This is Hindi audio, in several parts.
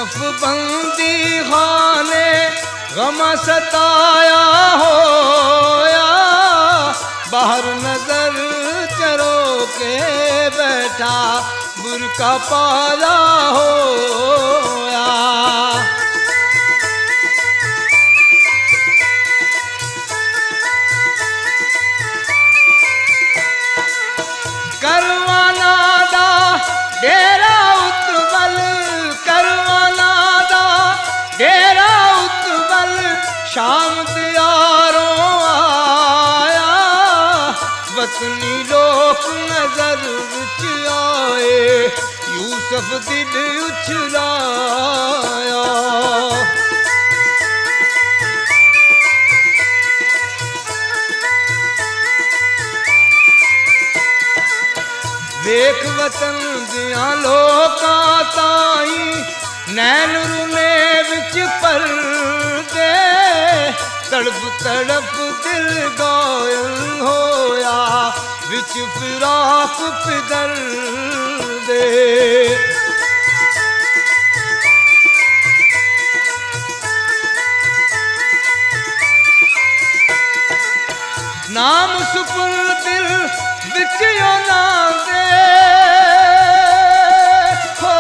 यूसुफ बंदी खाने गम सताया होया, बाहर नजर चरो के बैठा बुरका पाया होया। करवाना दा डेरा उत्बल, करवाना दा डेरा उत्बल, शाम दियारों आया, वतनी लोक नजर विच आए, यूसुफ दिल उछलाया। वेख वतन दियां लोकां ताई नैन रुने विच पर दे, तड़प तड़प दिल घायल होया, विच फिराक पिदर दे। नाम सुपुर दिल विच ना दे, हो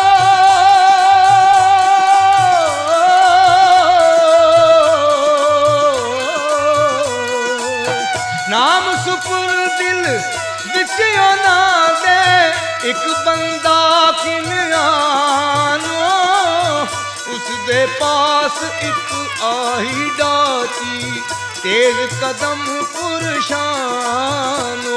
नाम सुपुर दिल विच ना दे, एक बंदा किन आनो, उस दे पास एक आही डाची, तेज कदम पुरशानो।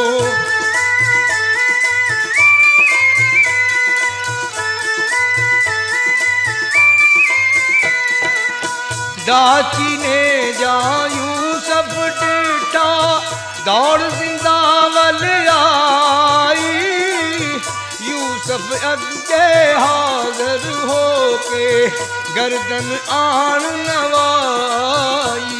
डाची ने जा यूसुफ डिठा, दौड़ जिंदा वल आई, यूसुफ अगे हाज़र होके गर्दन आन नवाई।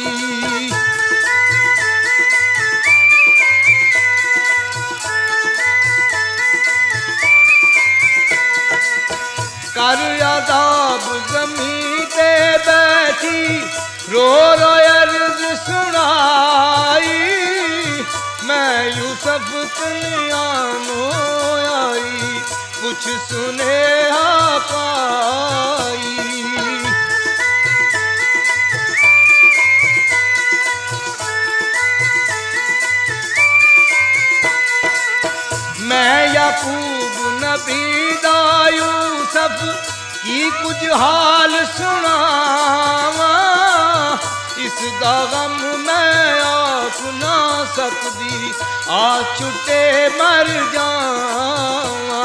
कर अज़ाब ज़मीं ते बैठी, रो रो अर्ज़ सुनाई, मैं यूसुफ दुनियानो आई, कुछ सुनेहा पाई। मैं याकूब नबी दा यूसुफ की कुछ हाल सुनावा, इस दा गम मैं आख ना सकदी, आ छुटे मर जावा।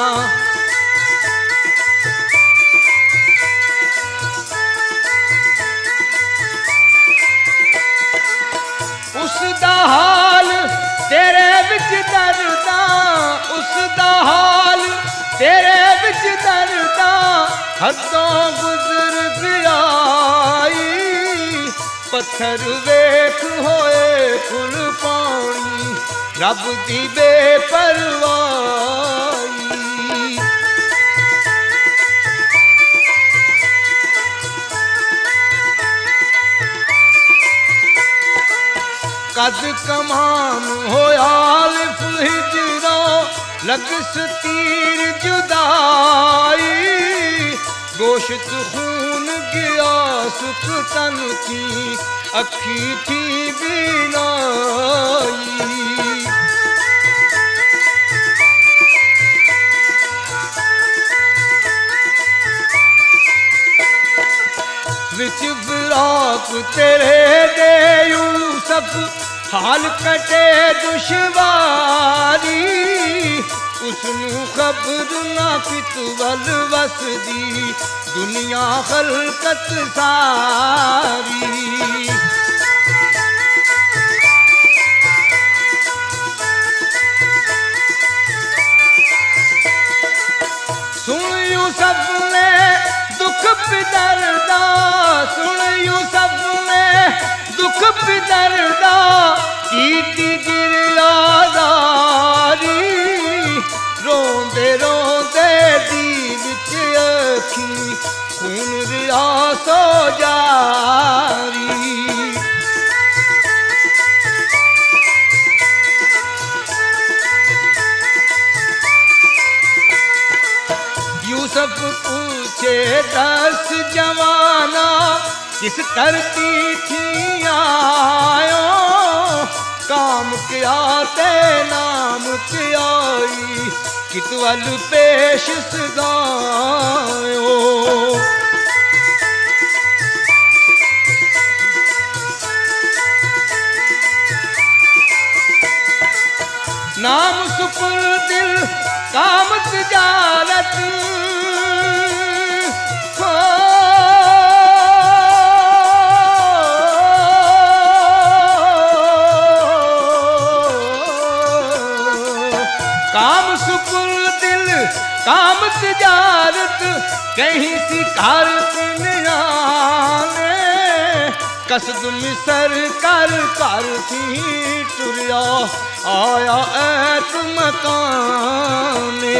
उस दा हाल तेरे विच दर्दा, उस दा हाल तेरे विच दर्दा, हदों गुजर गयाई, पत्थर वेख होए फुल पानी, रब दी बेपरवाही। कद कमान होया लिफ हिजरा, लगस तीर जुदाई, गोश्त खून गया सुख तन की, अखी थी बीनाई। विच फिराक तेरे दे यूसुफ, हाल कटे दुश्वारी, उसनू खबर ना कित वल वसदी, दुनिया खलकत सारी। सुन यूसुफ ने दुख पिदर दा, सुन यूसुफ ने दुख पिदर दा, कीती गिरयादारी, रोंदे रोंदे दी विच अखी, आसो जारी। यूसुफ पूछे 10 जवाना किस धरती थी आयो, काम क्या ते नाम क्याई कितवल पेश सगायो। नाम सुपुर दिल काम तिजारत हो, काम सुपुर दिल काम तिजारत कहीं सिकारत नियाने, कसद मिसर कर कर थी टुरिया आया ऐत मकाने।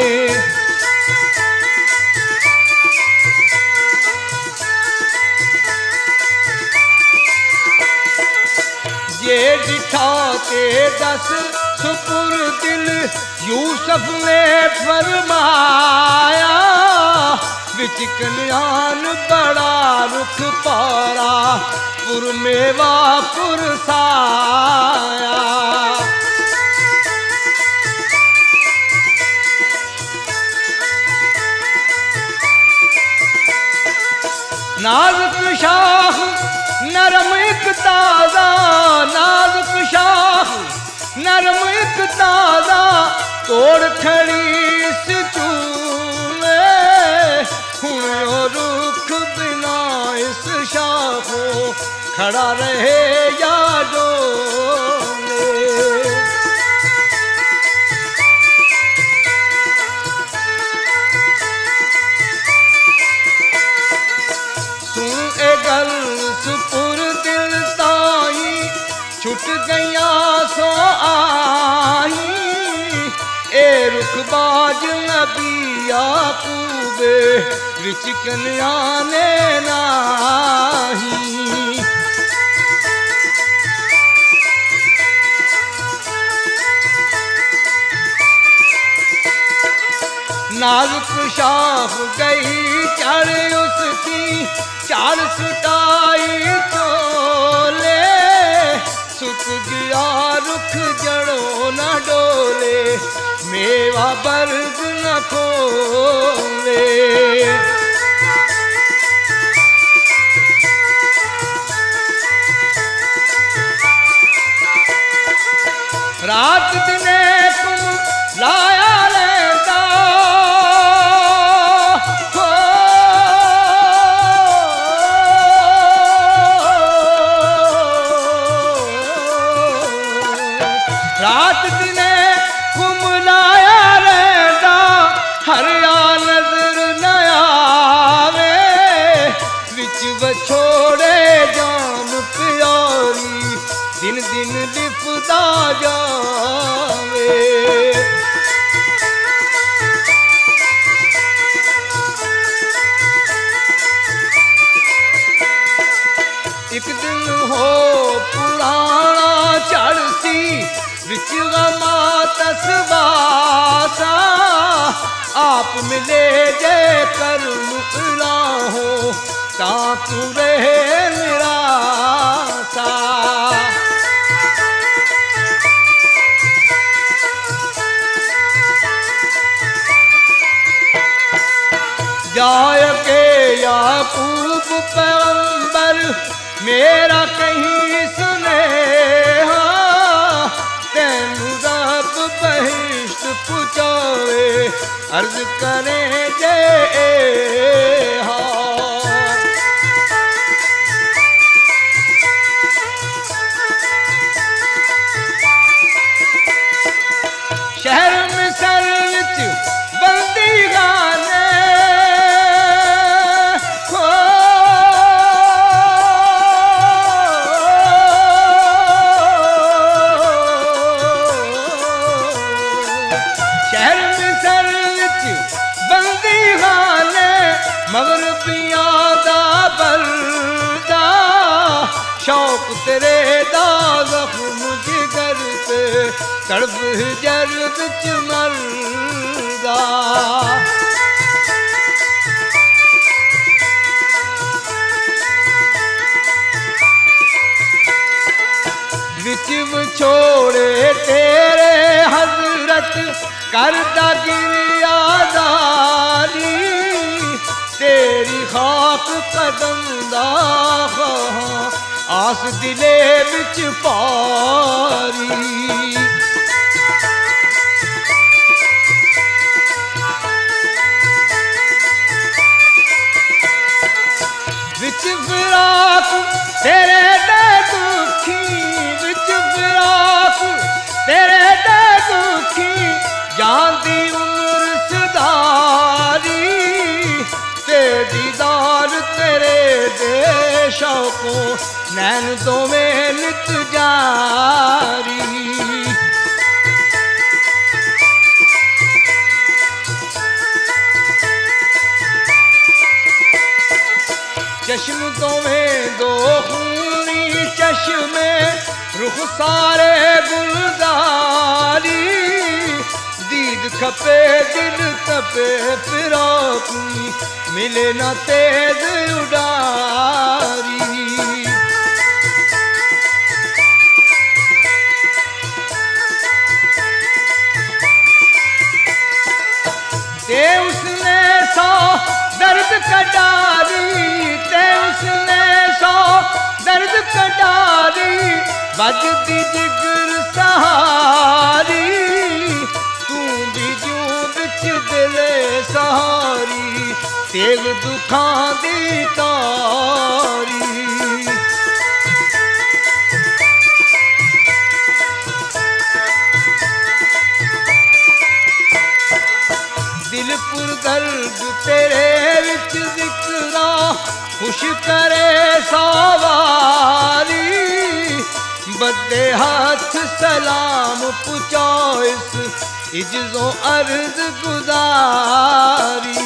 ये दिखा के 10 सुपुर दिल यूसुफ ने फरमाया, विच कल्याण बड़ा रुख पारा पुरमेवा पुरसाया। नाजुक शाख नरम एक ताजा, नाजुक शाख नरम एक ताजा तोड़ खड़ी इस चूले, हुणो रुख बिना इस शाखों खड़ा रहे या डोले। गल सुपुर दिल ताई छुट गया सो आई, ए रुखबाज नबी याकूबे विच कल्याणे नाही। नाजुक शाख गई चढ़ उसकी चार सुटाई चोले, सुख गया रुख जड़ो न डोले, मेवा बर्ग न खोले। रात दिने तुम लाया लेता हो, रात दिने तुम लाया लेता, हरिया नजर न आवे, विच बछोड़े जान प्यारी दिन दिन लिपदा जावे। एक दिन हो पुराना चढ़ती विच गमा तसवासा, आप मिले जे कर मुकला हो ता तू रहे निराशा। जाय के याकूब पैगंबर मेरा कहीं सुने, तेनु रब बहिश्त पुचावे अर्ज करे जे हा। शहर मिसर विच बंदी गाने हो, शहर मिसर विच बंदी शौक तेरे दा जख्म जिगर पे तड़प जर विच मरदा विच विछोड़े तेरे हजरत करदा गिरियादारी तेरी खाक कदम दा आस दिले विच पारी विच फिराक तेरे दे दुखी विच फिराक तेरे दे दुखी जान दी उम्र सुधारी ते दीदार तेरे दे शौकों नैन दोवें नित जारी चश्म दोवें दो खूनी चश्मे रुख सारे गुलजारी दीद खपे दिल तपे फिराकी मिले न तेज उडारी ते उसने सौ दर्द कटारी ते उसने सौ दर्द कटारी बजदी जिगर सहारी तू भी जूं बिच दिले सहारी तेग दुखां दी तारी दिल पुर दर्द तेरे विच जिक्रा खुश करे सवारी बदे हाथ सलाम पुचाओ इस इज्जो अर्ज गुजारी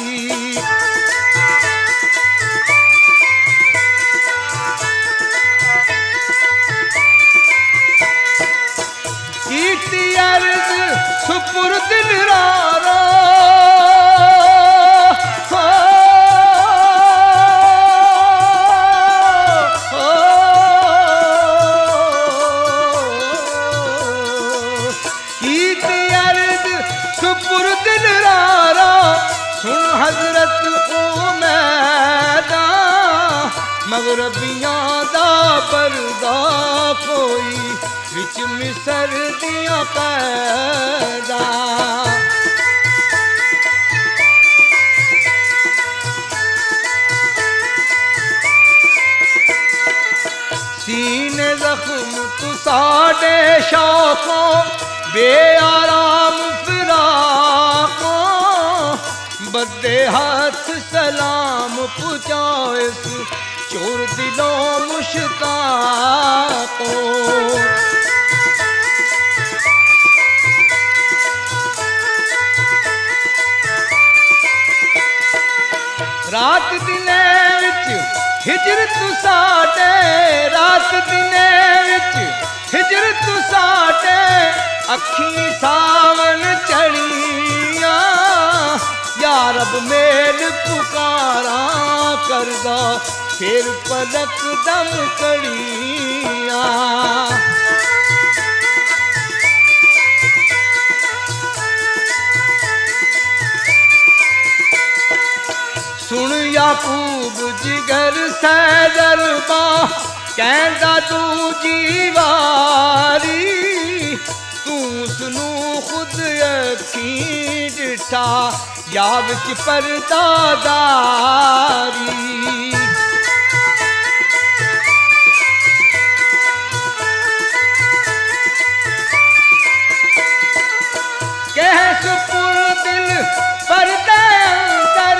कीती अर्ज सुपुर दिल रारा मगरबियां दा पर्दा कोई विच मिसर दियां पैदा सीने जख्म तू साडे शौकों बेआराम फिराकों बदे हाथ सलाम पुचाओ इस चोर दिलों मुश्ताकों रात दिने विच हिजरत साडे रात दिने विच हिजरत साडे अखी सावन चढ़िया या रब मेल पुकारा करदा फिर पलक दम कड़िया सुन याकूब जिगर सैदरबा कहंदा तू जीवारी तू सुनू खुद अखी डिठा या विच परदादारी सुपुर दिल पर्दे अंदर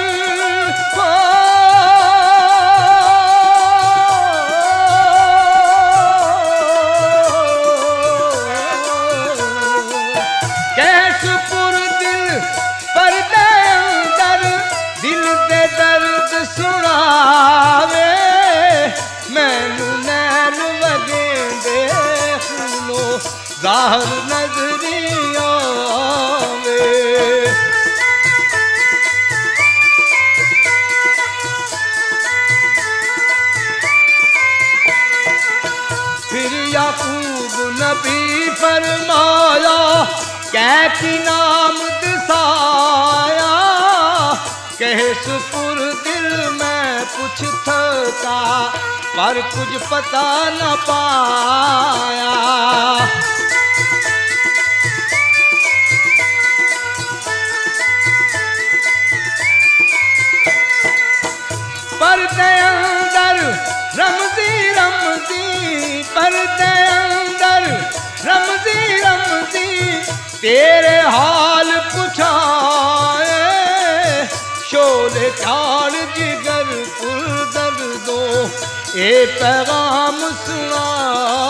सुपुर दिल पर्दे अंदर दिल दे दर्द सुना ज़ाहिर नजरी आवे। फिर याकूब नबी फरमाया कैफी नाम दसाया, कहे सुपुर दिल में कुछ थका पर कुछ पता न पाया। पर्दे अंदर रमजी रमजी, पर्दे अंदर रमजी रमजी, तेरे हाल पुछाए, शोले चार जिगर पुर दर्दो ए पैगाम सुना।